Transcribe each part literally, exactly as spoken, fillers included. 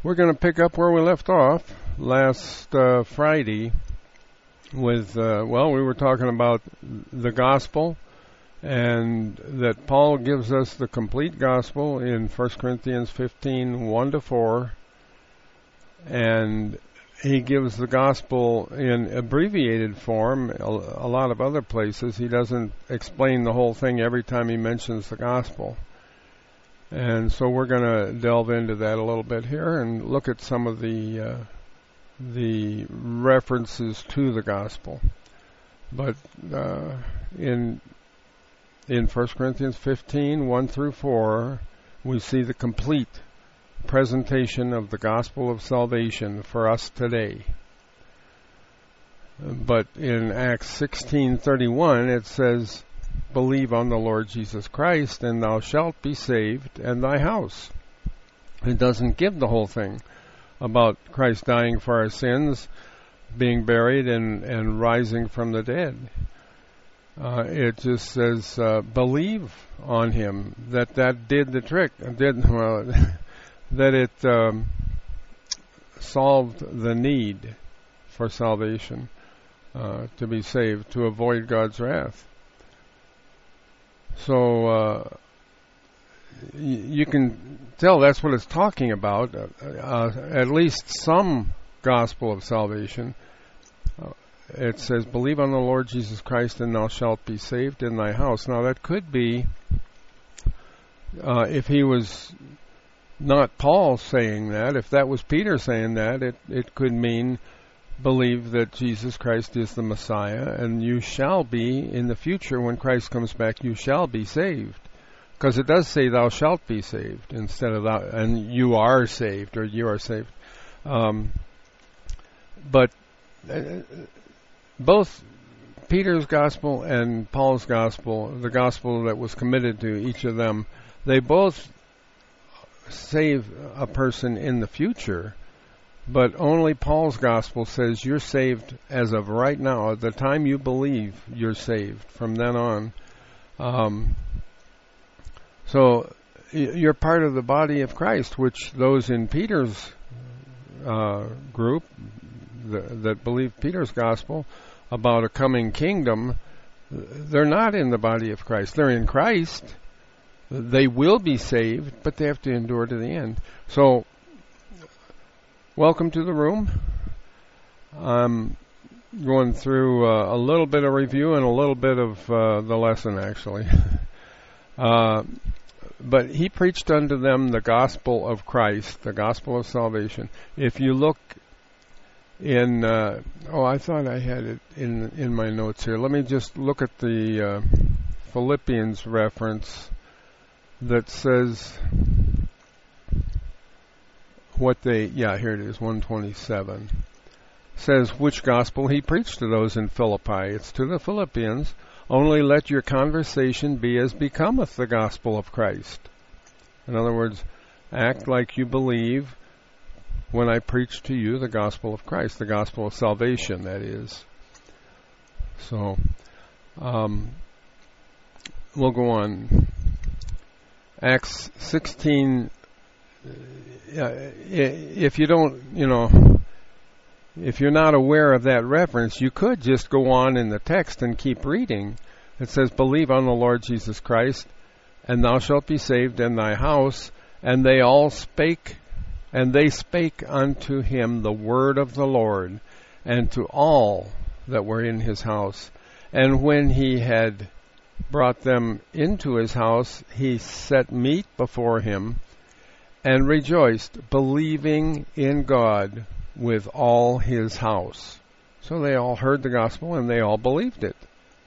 We're going to pick up where we left off last uh, Friday with, uh, well, we were talking about the gospel, and that Paul gives us the complete gospel in First Corinthians fifteen, one to four, and he gives the gospel in abbreviated form a, a lot of other places. He doesn't explain the whole thing every time he mentions the gospel. And so we're going to delve into that a little bit here and look at some of the uh, the references to the gospel. But uh, in in First Corinthians fifteen, one through four, we see the complete presentation of the gospel of salvation for us today. But in Acts sixteen thirty-one, it says, "Believe on the Lord Jesus Christ, and thou shalt be saved, and thy house." It doesn't give the whole thing about Christ dying for our sins, being buried, and, and rising from the dead. Uh, it just says, uh, believe on him, that that did the trick, did well, that it um, solved the need for salvation, uh, to be saved, to avoid God's wrath. So uh, y- you can tell that's what it's talking about, uh, uh, at least some gospel of salvation. Uh, it says, believe on the Lord Jesus Christ, and thou shalt be saved in thy house. Now that could be, uh, if he was not Paul saying that, if that was Peter saying that, it, it could mean believe that Jesus Christ is the Messiah, and you shall be, in the future when Christ comes back, you shall be saved. Because it does say thou shalt be saved instead of thou, and you are saved, or you are saved. Um, but uh, both Peter's gospel and Paul's gospel, the gospel that was committed to each of them, they both save a person in the future. But only Paul's gospel says you're saved as of right now. At the time you believe, you're saved. From then on. Um, so you're part of the body of Christ, which those in Peter's uh, group the, that believe Peter's gospel about a coming kingdom, they're not in the body of Christ. They're in Christ. They will be saved, but they have to endure to the end. So welcome to the room. I'm going through uh, a little bit of review and a little bit of uh, the lesson, actually. uh, but he preached unto them the gospel of Christ, the gospel of salvation. If you look in, uh, oh, I thought I had it in in my notes here. Let me just look at the uh, Philippians reference that says what they, yeah, here it is, one twenty-seven, says which gospel he preached to those in Philippi. It's to the Philippians. Only let your conversation be as becometh the gospel of Christ. In other words, act like you believe when I preach to you the gospel of Christ, the gospel of salvation, that is. So, um, we'll go on. Acts sixteen, uh, if you don't, you know, if you're not aware of that reference, you could just go on in the text and keep reading. It says, believe on the Lord Jesus Christ, and thou shalt be saved in thy house. And they all spake, and they spake unto him the word of the Lord, and to all that were in his house. And when he had brought them into his house, he set meat before him, and rejoiced, believing in God with all his house. So they all heard the gospel, and they all believed it.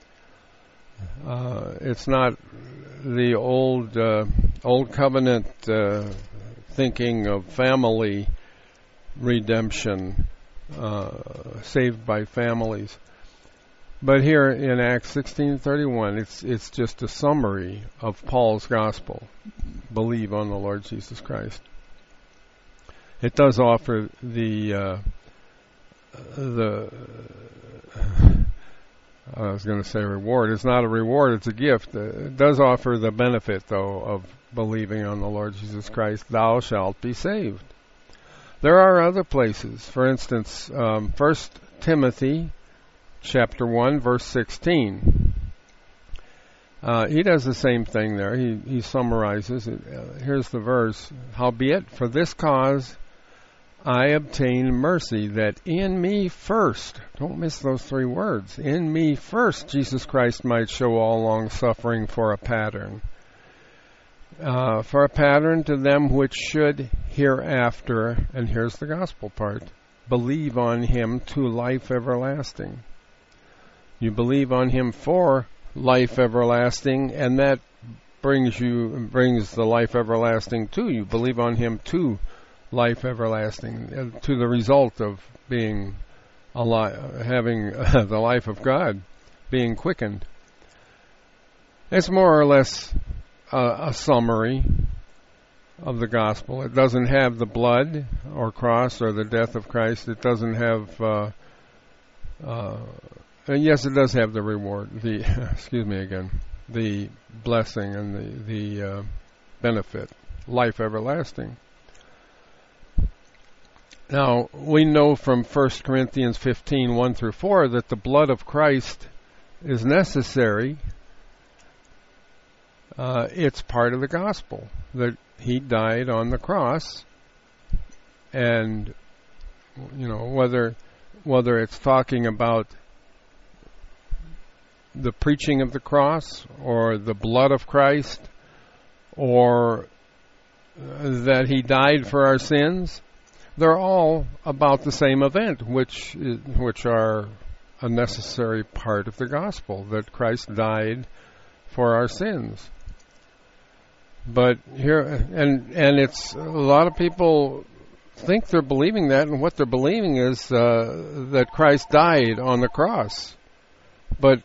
Uh, it's not the old uh, old covenant uh, thinking of family redemption, uh, saved by families. But here in Acts sixteen thirty-one, it's it's just a summary of Paul's gospel. Believe on the Lord Jesus Christ. It does offer the uh, the I was going to say reward. It's not a reward; it's a gift. It does offer the benefit, though, of believing on the Lord Jesus Christ. Thou shalt be saved. There are other places. For instance, um, First Timothy chapter one, verse sixteen. Uh, he does the same thing there. He, he summarizes it. Uh, here's the verse. Howbeit, for this cause I obtain mercy, that in me first, don't miss those three words, in me first Jesus Christ might show all long suffering for a pattern. Uh, for a pattern to them which should hereafter, and here's the gospel part, believe on him to life everlasting. You believe on him for life everlasting, and that brings you brings the life everlasting to you. Believe on him to life everlasting, to the result of being alive, having uh, the life of God being quickened. It's more or less uh, a summary of the gospel. It doesn't have the blood or cross or the death of Christ. It doesn't have, uh, uh, and yes, it does have the reward. The excuse me again, the blessing and the the uh, benefit, life everlasting. Now, we know from First Corinthians fifteen, one through four, that the blood of Christ is necessary. Uh, it's part of the gospel, that he died on the cross. And, you know, whether whether it's talking about the preaching of the cross, or the blood of Christ, or that he died for our sins, they're all about the same event, which is, which are a necessary part of the gospel, that Christ died for our sins. But here, and and it's, a lot of people think they're believing that, and what they're believing is uh, that Christ died on the cross. But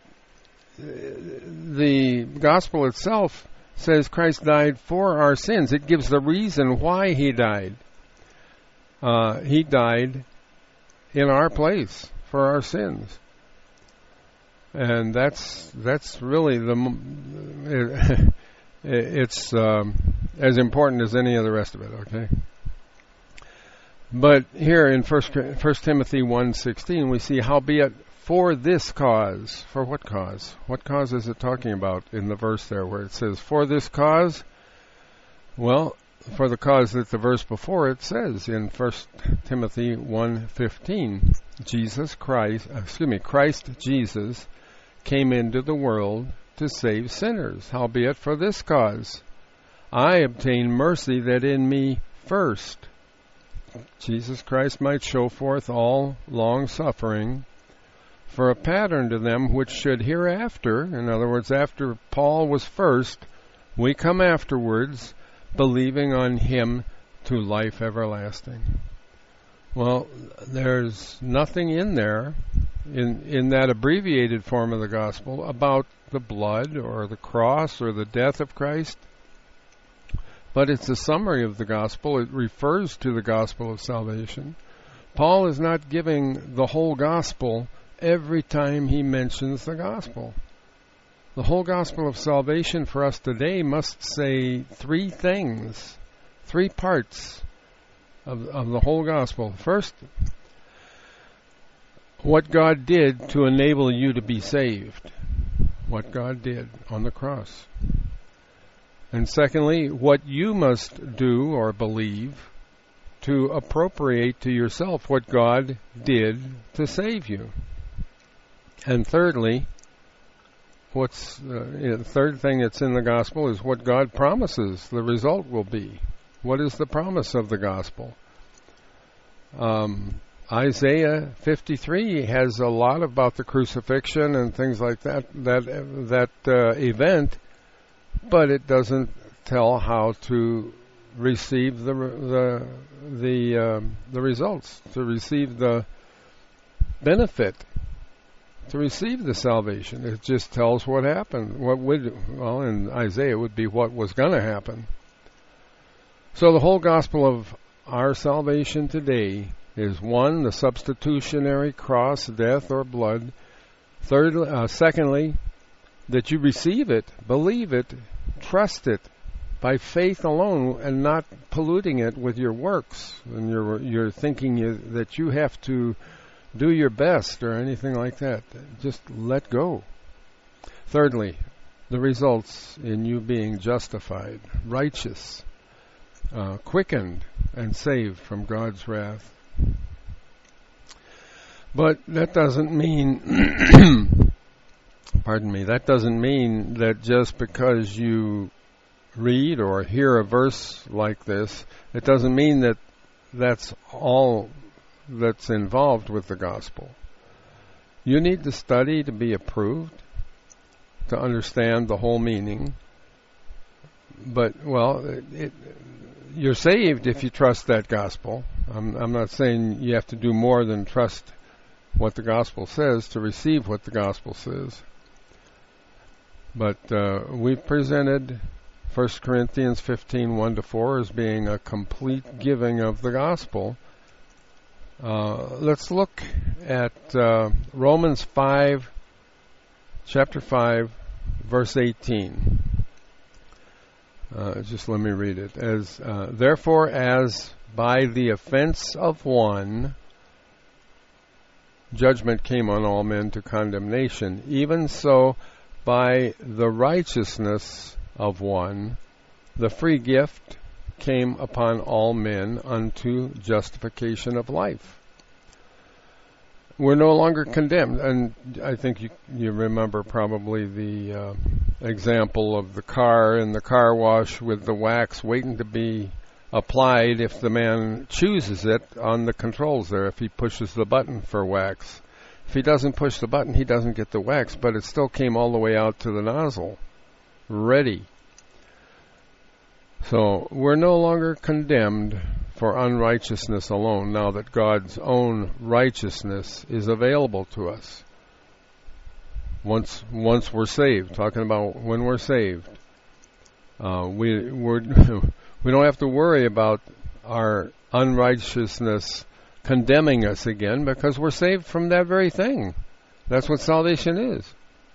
the gospel itself says Christ died for our sins. It gives the reason why he died. Uh, he died in our place for our sins, and that's that's really the it, it's um, as important as any of the rest of it. Okay, but here in First First Timothy one sixteen, we see, howbeit for this cause. For what cause? What cause is it talking about in the verse there, where it says for this cause? Well, for the cause that the verse before it says in First Timothy one fifteen, Jesus Christ, excuse me, Christ Jesus came into the world to save sinners. Howbeit for this cause I obtain mercy, that in me first Jesus Christ might show forth all long suffering for a pattern to them which should hereafter, in other words, after Paul was first, we come afterwards, believing on him to life everlasting. Well, there's nothing in there, in in that abbreviated form of the gospel, about the blood or the cross or the death of Christ. But it's a summary of the gospel. It refers to the gospel of salvation. Paul is not giving the whole gospel every time he mentions the gospel. The whole gospel of salvation for us today must say three things, three parts of, of the whole gospel. First, what God did to enable you to be saved. What God did on the cross. And secondly, what you must do or believe to appropriate to yourself what God did to save you. And thirdly, what's uh, the third thing that's in the gospel is what God promises the result will be. What is the promise of the gospel? Um, Isaiah fifty-three has a lot about the crucifixion and things like that, that, that uh, event, but it doesn't tell how to receive the the the um, the results, to receive the benefit, to receive the salvation. It just tells what happened. What would, well, in Isaiah it would be what was going to happen. So the whole gospel of our salvation today is, one, the substitutionary cross, death, or blood. Thirdly, uh, secondly, that you receive it, believe it, trust it, by faith alone, and not polluting it with your works and your you're thinking you, that you have to do your best or anything like that. Just let go. Thirdly, the results in you being justified, righteous, uh, quickened, and saved from God's wrath. But that doesn't mean, pardon me, that doesn't mean that just because you read or hear a verse like this, it doesn't mean that that's all that's involved with the gospel. You need to study to be approved, to understand the whole meaning. But, well, it, it, you're saved if you trust that gospel. I'm, I'm not saying you have to do more than trust what the gospel says to receive what the gospel says. But uh, we've presented First Corinthians fifteen, one to four as being a complete giving of the gospel. Uh, let's look at uh, Romans five, chapter five, verse eighteen. Uh, just let me read it. As uh, therefore, as by the offense of one judgment came on all men to condemnation, even so by the righteousness of one the free gift came upon all men unto justification of life. We're no longer condemned, and I think you, you remember probably the uh, example of the car in the car wash with the wax waiting to be applied if the man chooses it on the controls there, if he pushes the button for wax. If he doesn't push the button, he doesn't get the wax, but it still came all the way out to the nozzle, ready. So we're no longer condemned for unrighteousness alone, now that God's own righteousness is available to us. Once once we're saved, talking about when we're saved, uh, we we're, we don't have to worry about our unrighteousness condemning us again, because we're saved from that very thing. That's what salvation is.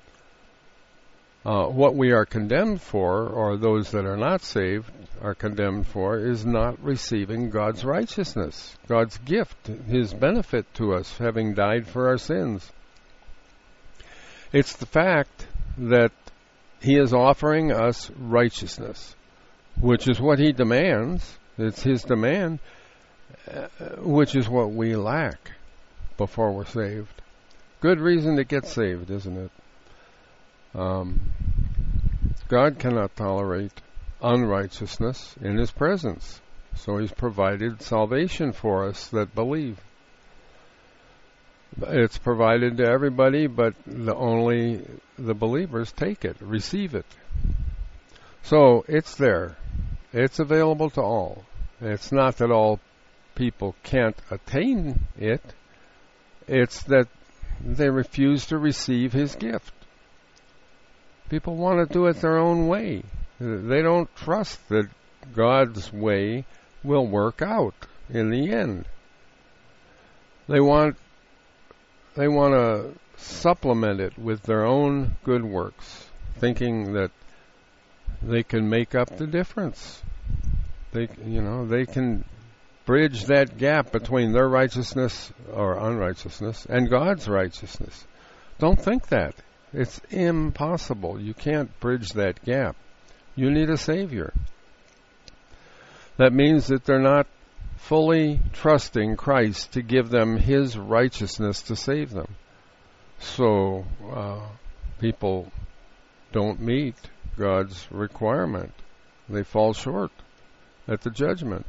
Uh, what we are condemned for, or those that are not saved are condemned for, is not receiving God's righteousness, God's gift, His benefit to us, having died for our sins. It's the fact that He is offering us righteousness, which is what He demands. It's His demand, uh, which is what we lack before we're saved. Good reason to get saved, isn't it? Um, God cannot tolerate unrighteousness in His presence, so He's provided salvation for us that believe. It's provided to everybody, but the only the believers take it, receive it. So it's there. It's available to all. It's not that all people can't attain it. It's that they refuse to receive His gift. People want to do it their own way. They don't trust that God's way will work out in the end. They want they want to supplement it with their own good works, thinking that they can make up the difference. They, you know, they can bridge that gap between their righteousness or unrighteousness and God's righteousness. Don't think that. It's impossible. You can't bridge that gap. You need a Savior. That means that they're not fully trusting Christ to give them His righteousness to save them. So uh, people don't meet God's requirement. They fall short at the judgment.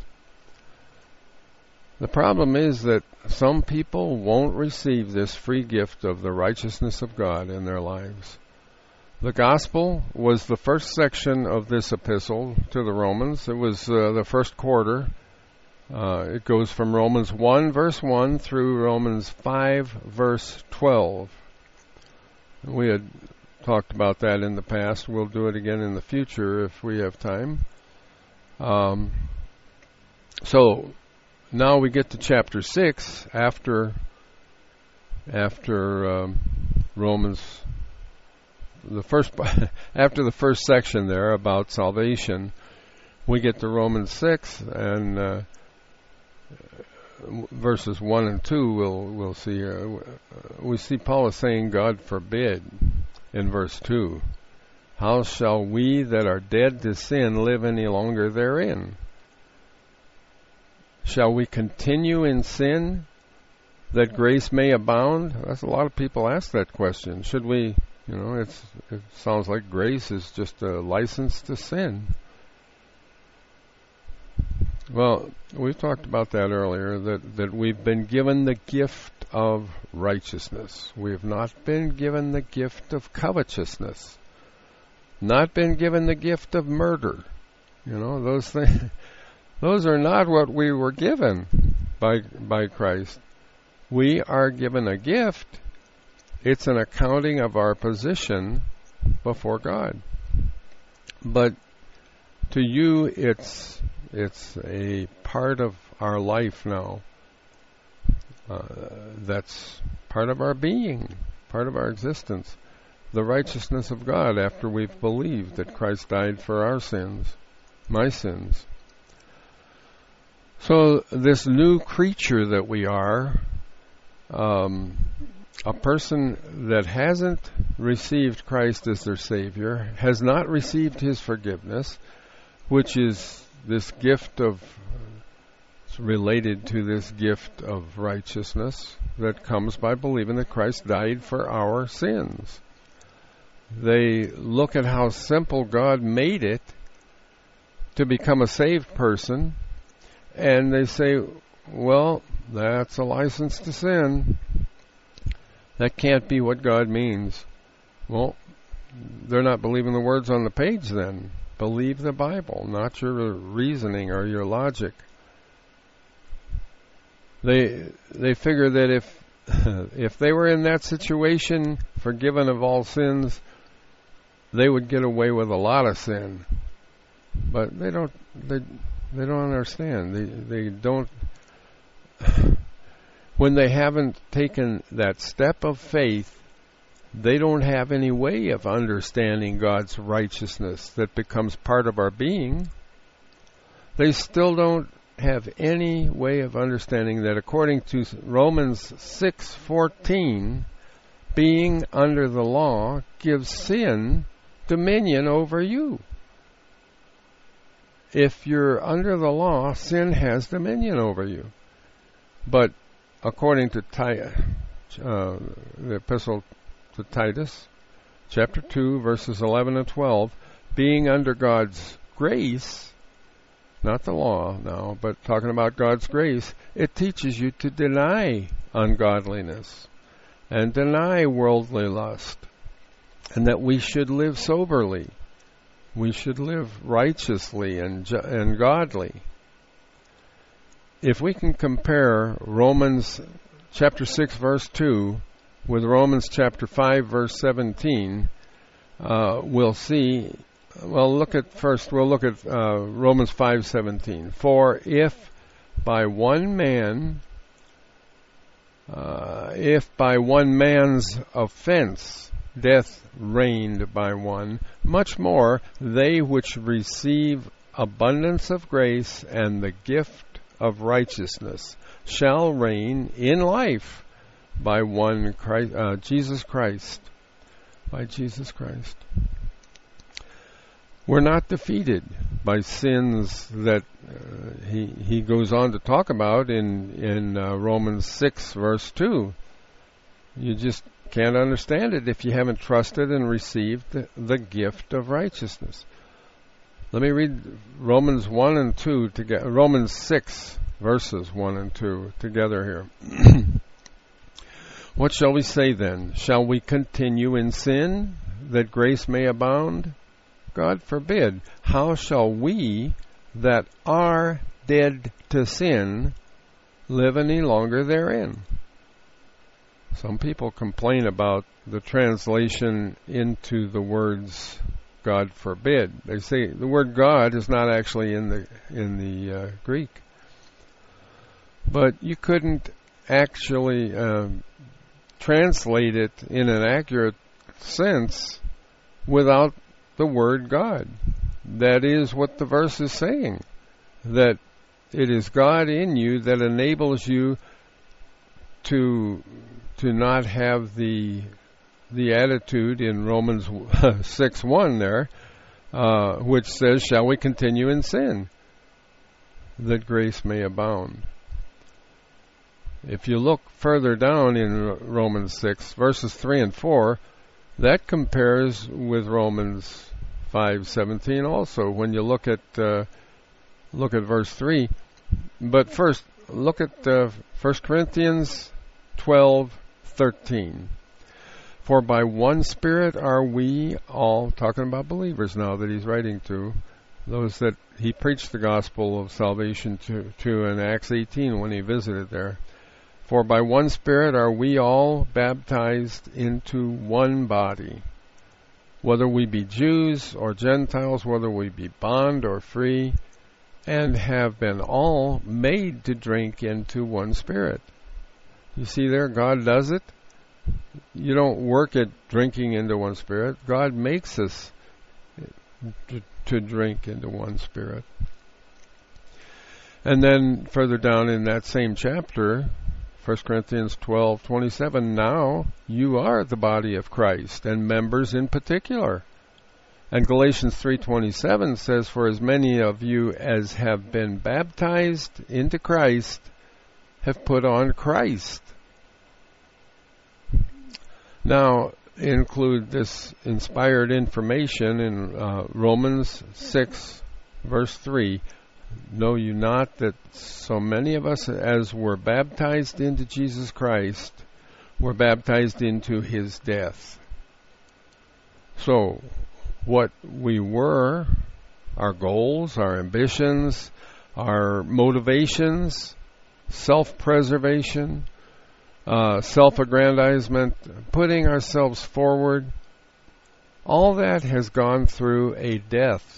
The problem is that some people won't receive this free gift of the righteousness of God in their lives. The gospel was the first section of this epistle to the Romans. It was uh, the first quarter. Uh, it goes from Romans one, verse one, through Romans five, verse twelve. We had talked about that in the past. We'll do it again in the future if we have time. Um, so... Now we get to chapter six after after um, Romans, the first after the first section there about salvation. we get to Romans six and uh, verses one and two. We'll we'll see here. We see Paul is saying, "God forbid," in verse two. How shall we that are dead to sin live any longer therein? Shall we continue in sin that grace may abound? That's a lot of people ask that question. Should we, you know, it's, it sounds like grace is just a license to sin. Well, we talked about that earlier, that, that we've been given the gift of righteousness. We have not been given the gift of covetousness. Not been given the gift of murder. You know, those things, those are not what we were given by by Christ. We are given a gift. It's an accounting of our position before God. But to you, it's it's a part of our life now. Uh, that's part of our being, part of our existence. The righteousness of God after we've believed that Christ died for our sins, my sins. So this new creature that we are, um, a person that hasn't received Christ as their Savior, has not received His forgiveness, which is this gift of, it's related to this gift of righteousness that comes by believing that Christ died for our sins. They look at how simple God made it to become a saved person, and they say, well, that's a license to sin. That can't be what God means. Well, they're not believing the words on the page then. Believe the Bible, not your reasoning or your logic. They they figure that if if they were in that situation, forgiven of all sins, they would get away with a lot of sin. But they don't they they don't understand. They they don't when they haven't taken that step of faith, they don't have any way of understanding God's righteousness that becomes part of our being. They still don't have any way of understanding that according to Romans six fourteen, being under the law gives sin dominion over you. If you're under the law, sin has dominion over you. But according to Ti- uh, the epistle to Titus, chapter two, verses eleven and twelve, being under God's grace, not the law now, but talking about God's grace, it teaches you to deny ungodliness and deny worldly lust, and that we should live soberly. We should live righteously and ju- and godly. If we can compare Romans chapter six, verse two, with Romans chapter five, verse seventeen, uh, we'll see, well, look at first, we'll look at uh, Romans five seventeen. For if by one man, uh, if by one man's offense death reigned by one, much more they which receive abundance of grace and the gift of righteousness shall reign in life by one Christ, uh, Jesus Christ, by Jesus Christ. We're not defeated by sins that uh, he he goes on to talk about in in uh, Romans six verse two. You just can't understand it if you haven't trusted and received the, the gift of righteousness. Let me read Romans one and two together. Romans six verses one and two together here. What shall we say then? Shall we continue in sin that grace may abound? God forbid. How shall we that are dead to sin live any longer therein? Some people complain about the translation into the words God forbid. They say the word God is not actually in the in the uh, Greek. But you couldn't actually uh, translate it in an accurate sense without the word God. that is what the verse is saying, that it is God in you that enables you to to not have the the attitude in Romans six one there, uh, which says, shall we continue in sin, that grace may abound. If you look further down in Romans six, verses three and four, that compares with Romans five seventeen also, when you look at uh, look at verse three. But first, look at uh, First Corinthians twelve thirteen. For by one Spirit are we all, talking about believers now that he's writing to, those that he preached the gospel of salvation to, to in Acts eighteen when he visited there. For by one Spirit are we all baptized into one body, whether we be Jews or Gentiles, whether we be bond or free, and have been all made to drink into one Spirit. You see there, God does it. You don't work at drinking into one Spirit. God makes us to, to drink into one Spirit. And then further down in that same chapter, First Corinthians twelve twenty-seven, now you are the body of Christ, and members in particular. And Galatians three twenty-seven says, for as many of you as have been baptized into Christ have put on Christ. Now, include this inspired information in uh, Romans six, verse three. Know you not that so many of us as were baptized into Jesus Christ were baptized into his death? So, what we were, our goals, our ambitions, our motivations, self-preservation, uh, self-aggrandizement, putting ourselves forward, all that has gone through a death.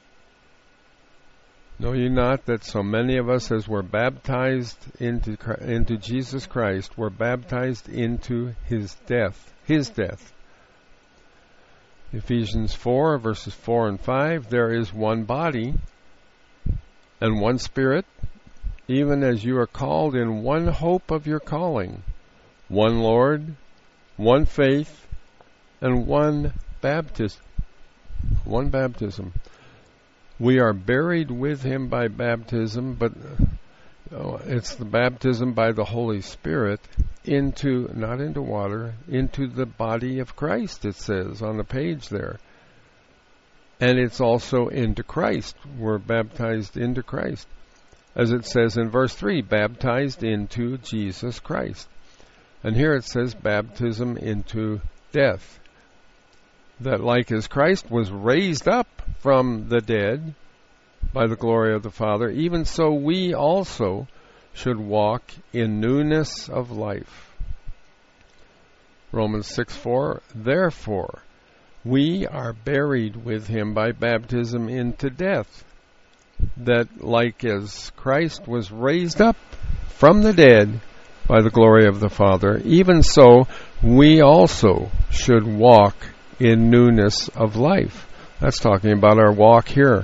Know ye not that so many of us as were baptized into into Jesus Christ were baptized into his death, his death. Ephesians four, verses four and five, there is one body and one Spirit, even as you are called in one hope of your calling, one Lord, one faith, and one baptism. One baptism. We are buried with him by baptism, but uh, it's the baptism by the Holy Spirit into, not into water, into the body of Christ, it says on the page there. And it's also into Christ. We're baptized into Christ. As it says in verse three, baptized into Jesus Christ. And here it says baptism into death. That like as Christ was raised up from the dead by the glory of the Father, even so we also should walk in newness of life. Romans six four, therefore we are buried with him by baptism into death, that like as Christ was raised up from the dead by the glory of the Father, even so we also should walk in newness of life. That's talking about our walk here.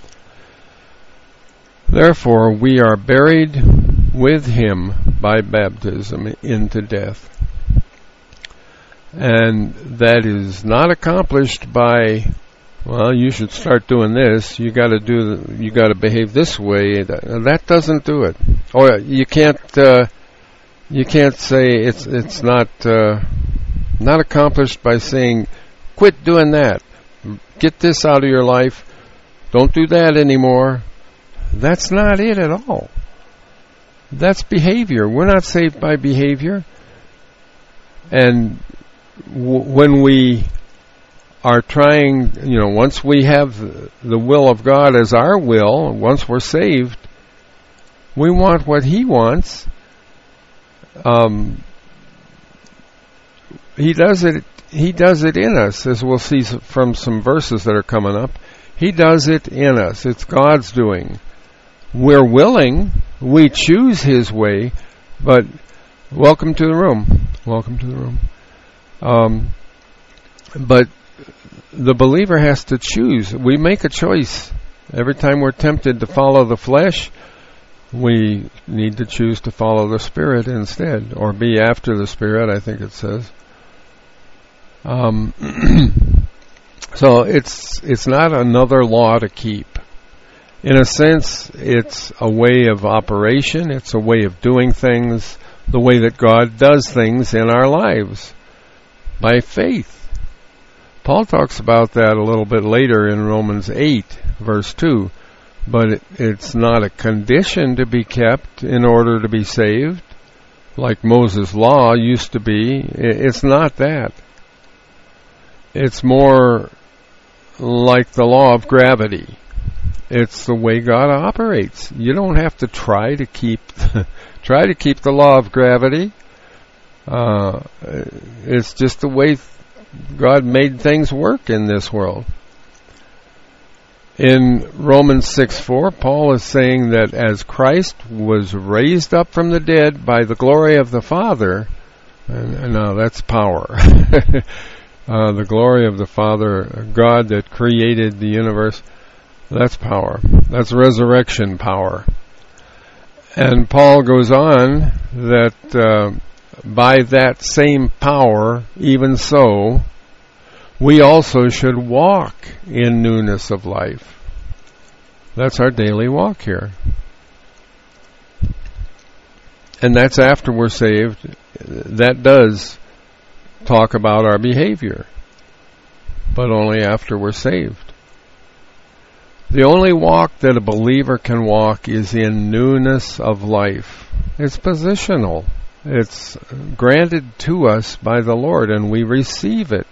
Therefore, we are buried with him by baptism into death. And that is not accomplished by, well, you should start doing this. You got to do. You got to behave this way. That, that doesn't do it. Or you can't. Uh, you can't say it's it's not uh, not accomplished by saying, quit doing that. Get this out of your life. Don't do that anymore. That's not it at all. That's behavior. We're not saved by behavior. And w- when we are trying, you know, once we have the will of God as our will, once we're saved, we want what he wants. Um, he does it. He does it in us, as we'll see from some verses that are coming up. He does it in us. It's God's doing. We're willing. We choose his way. But welcome to the room. Welcome to the room. Um, but the believer has to choose. We make a choice. Every time we're tempted to follow the flesh, we need to choose to follow the Spirit instead, or be after the Spirit, I think it says. Um, so it's it's not another law to keep. In a sense, it's a way of operation. It's a way of doing things the way that God does things in our lives, by faith. Paul talks about that a little bit later in Romans eight, verse two. But it, it's not a condition to be kept in order to be saved, like Moses' law used to be. It's not that. It's more like the law of gravity. It's the way God operates. You don't have to try to keep try to keep the law of gravity. Uh, it's just the way God made things work in this world. In Romans six four, Paul is saying that as Christ was raised up from the dead by the glory of the Father, and, and now that's power. uh, the glory of the Father, God that created the universe, that's power. That's resurrection power. And Paul goes on that uh, by that same power, even so, we also should walk in newness of life. That's our daily walk here. And that's after we're saved. That does talk about our behavior, but only after we're saved. The only walk that a believer can walk is in newness of life. It's positional. It's granted to us by the Lord, and we receive it.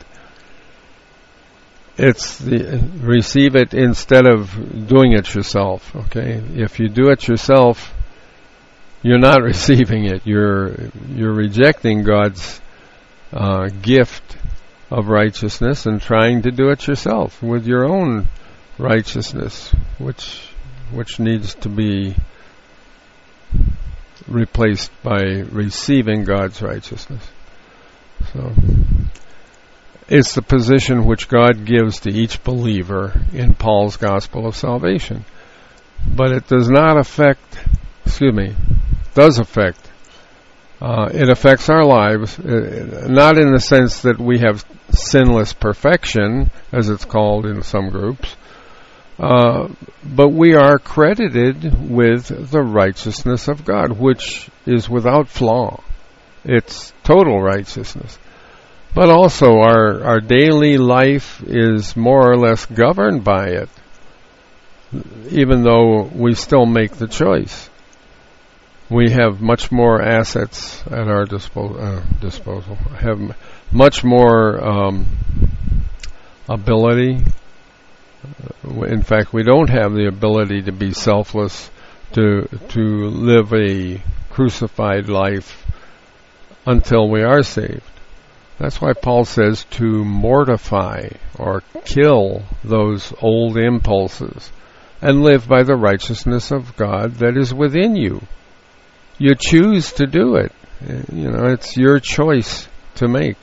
It's the, receive it instead of doing it yourself, okay? If you do it yourself, you're not receiving it. You're you're rejecting God's uh, gift of righteousness and trying to do it yourself with your own righteousness, which which needs to be replaced by receiving God's righteousness. So it's the position which God gives to each believer in Paul's gospel of salvation. But it does not affect, excuse me, does affect, uh, it affects our lives, uh, not in the sense that we have sinless perfection, as it's called in some groups, uh, but we are credited with the righteousness of God, which is without flaw. It's total righteousness. But also our, our daily life is more or less governed by it, even though we still make the choice. We have much more assets at our dispo- uh, disposal, have m- much more um, ability. In fact, we don't have the ability to be selfless, to to live a crucified life until we are saved. That's why Paul says to mortify or kill those old impulses and live by the righteousness of God that is within you. You choose to do it. You know, it's your choice to make.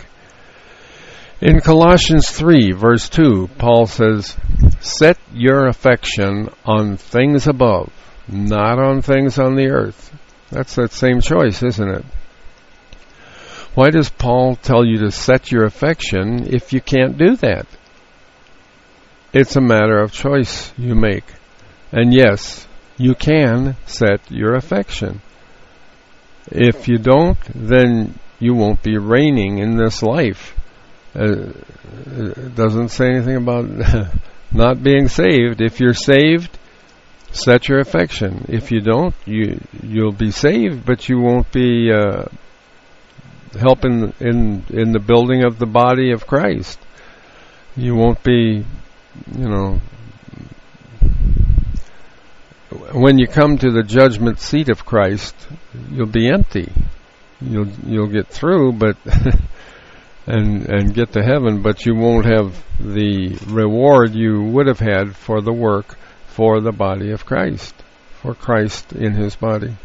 In Colossians three, verse two, Paul says, set your affection on things above, not on things on the earth. That's that same choice, isn't it? Why does Paul tell you to set your affection if you can't do that? It's a matter of choice you make. And yes, you can set your affection. If you don't, then you won't be reigning in this life. Uh, it doesn't say anything about not being saved. If you're saved, set your affection. If you don't, you, you'll be saved, but you won't be uh, helping in in the building of the body of Christ. You won't be, you know, when you come to the judgment seat of Christ, you'll be empty. You'll you'll get through, but and and get to heaven, but you won't have the reward you would have had for the work for the body of Christ, for Christ in His body.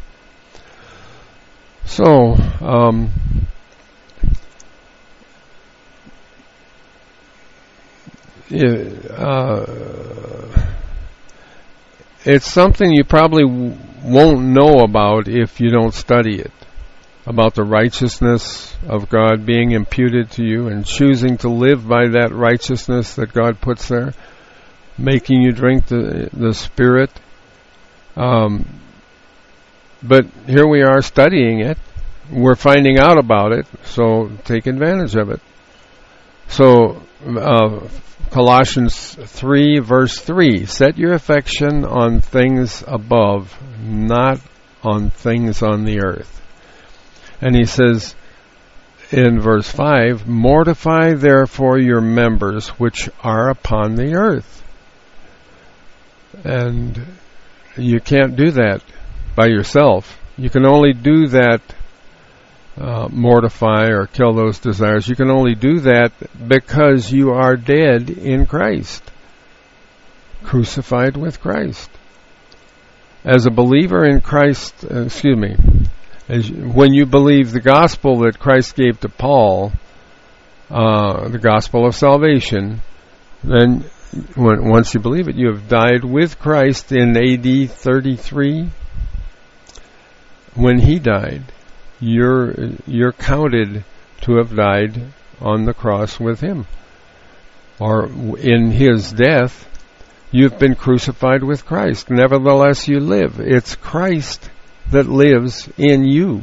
So, um, uh, it's something you probably w- won't know about if you don't study it, about the righteousness of God being imputed to you and choosing to live by that righteousness that God puts there, making you drink the the Spirit. Um, but here we are studying it. We're finding out about it, so take advantage of it. So, uh, Colossians three, verse three, set your affection on things above, not on things on the earth. And he says in verse five, mortify therefore your members which are upon the earth. And you can't do that by yourself. You can only do that, uh, mortify or kill those desires. You can only do that because you are dead in Christ, crucified with Christ. As a believer in Christ, uh, excuse me, as you, when you believe the gospel that Christ gave to Paul, uh, the gospel of salvation, then when, once you believe it, you have died with Christ in A D thirty-three. When he died, you're you're counted to have died on the cross with him. Or in his death, you've been crucified with Christ. Nevertheless you live. It's Christ that lives in you.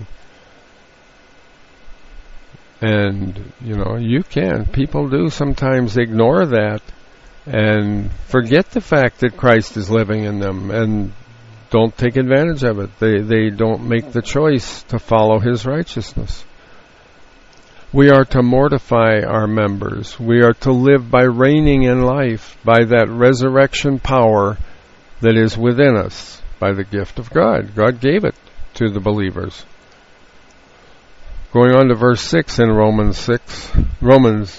And, you know, you can. People do sometimes ignore that and forget the fact that Christ is living in them and don't take advantage of it. They they don't make the choice to follow his righteousness. We are to mortify our members. We are to live by reigning in life, by that resurrection power that is within us, by the gift of God. God gave it to the believers. Going on to verse six in Romans six, Romans,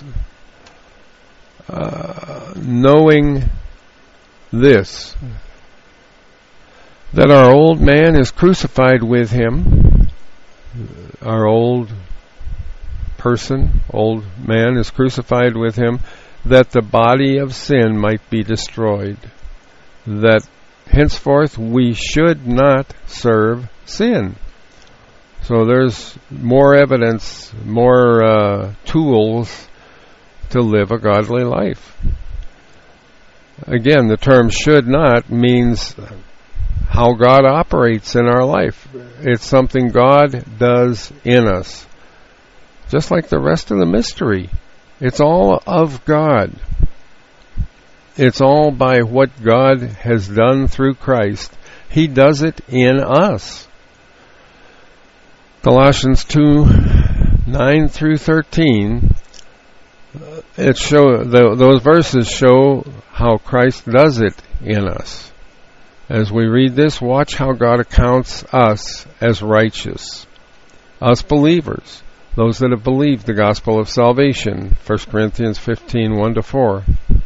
uh, knowing this, that our old man is crucified with him, our old person, old man is crucified with him, that the body of sin might be destroyed, that henceforth we should not serve sin. So there's more evidence, more uh, tools to live a godly life. Again, the term should not means how God operates in our life. It's something God does in us. Just like the rest of the mystery. It's all of God. It's all by what God has done through Christ. He does it in us. Colossians two, nine through thirteen, it show, the, those verses show how Christ does it in us. As we read this, watch how God accounts us as righteous. Us believers. Those that have believed the gospel of salvation. First Corinthians fifteen, one to four.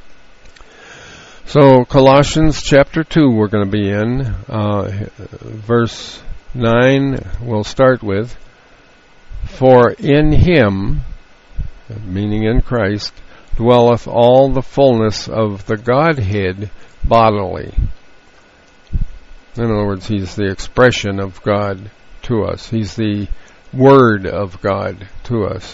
So, Colossians chapter two we're going to be in. Uh, verse nine we'll start with. For in him, meaning in Christ, dwelleth all the fullness of the Godhead bodily. In other words, he's the expression of God to us. He's the Word of God to us.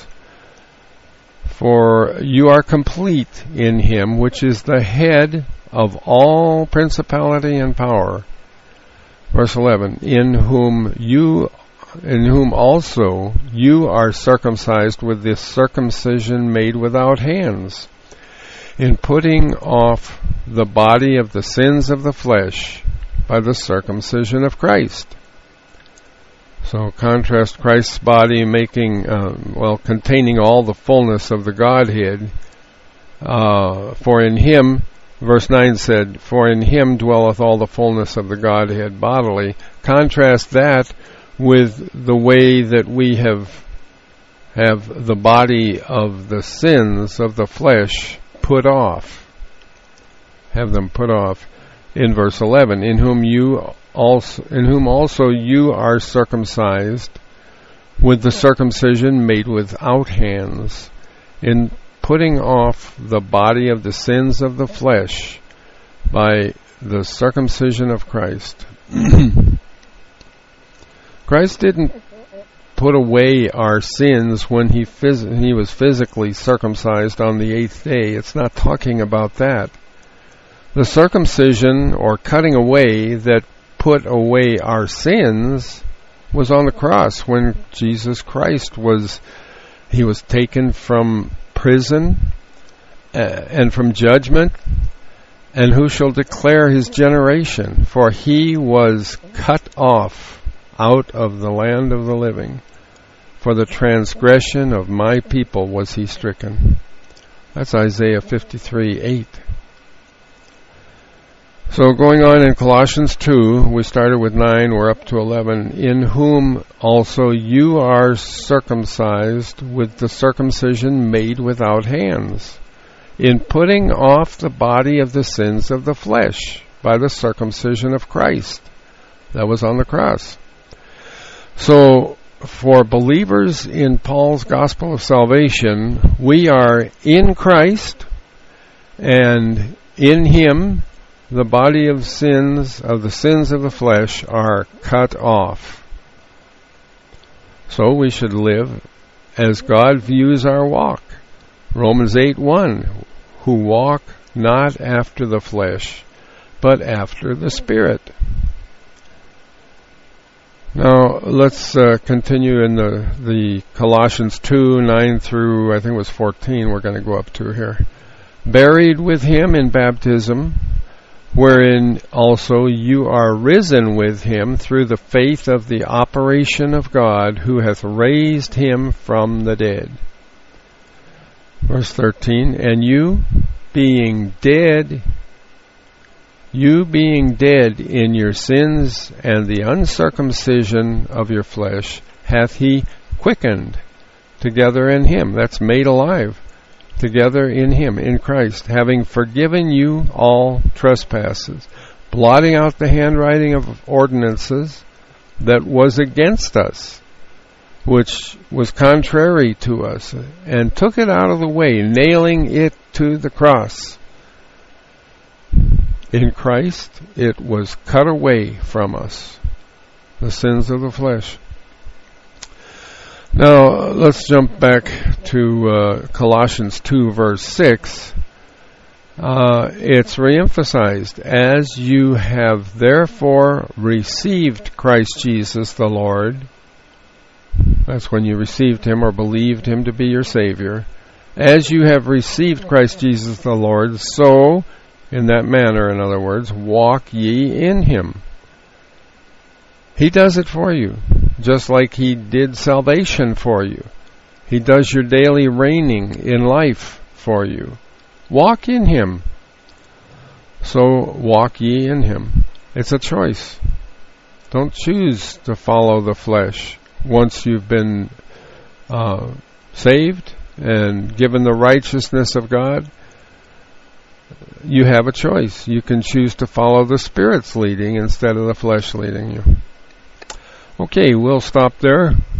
For you are complete in him, which is the head of all principality and power. Verse eleven, in whom you, in whom also you are circumcised with this circumcision made without hands, in putting off the body of the sins of the flesh by the circumcision of Christ. So contrast Christ's body making, uh, well, containing all the fullness of the Godhead. Uh, for in him, verse nine said, for in him dwelleth all the fullness of the Godhead bodily. Contrast that with the way that we have have the body of the sins of the flesh put off. Have them put off. In verse eleven, in whom you also, in whom also you are circumcised with the circumcision made without hands, in putting off the body of the sins of the flesh by the circumcision of Christ. Christ didn't put away our sins when he, phys- he was physically circumcised on the eighth day. It's not talking about that. The circumcision or cutting away that put away our sins was on the cross when Jesus Christ was, he was taken from prison uh, and from judgment. And who shall declare his generation? For he was cut off out of the land of the living. For the transgression of my people was he stricken. That's Isaiah fifty-three eight. So going on in Colossians two, we started with nine, we're up to eleven. In whom also you are circumcised with the circumcision made without hands, in putting off the body of the sins of the flesh by the circumcision of Christ. That was on the cross. So, for believers in Paul's gospel of salvation, we are in Christ, and in him the body of sins, of the sins of the flesh, are cut off. So we should live as God views our walk. Romans eight one, who walk not after the flesh, but after the Spirit. Now, let's uh, continue in the, the Colossians two, nine through, I think it was fourteen, we're going to go up to here. Buried with him in baptism, wherein also you are risen with him through the faith of the operation of God, who hath raised him from the dead. Verse thirteen, and you being dead, you being dead in your sins and the uncircumcision of your flesh, hath he quickened together in him. That's made alive together in him, in Christ, having forgiven you all trespasses, blotting out the handwriting of ordinances that was against us, which was contrary to us, and took it out of the way, nailing it to the cross. In Christ, it was cut away from us, the sins of the flesh. Now, let's jump back to uh, Colossians two, verse six. Uh, it's reemphasized, as you have therefore received Christ Jesus the Lord. That's when you received him or believed him to be your Savior. As you have received Christ Jesus the Lord, so, in that manner, in other words, walk ye in him. He does it for you, just like he did salvation for you. He does your daily reigning in life for you. Walk in him. So walk ye in him. It's a choice. Don't choose to follow the flesh once you've been uh, saved and given the righteousness of God. You have a choice. You can choose to follow the Spirit's leading instead of the flesh leading you. Okay, we'll stop there.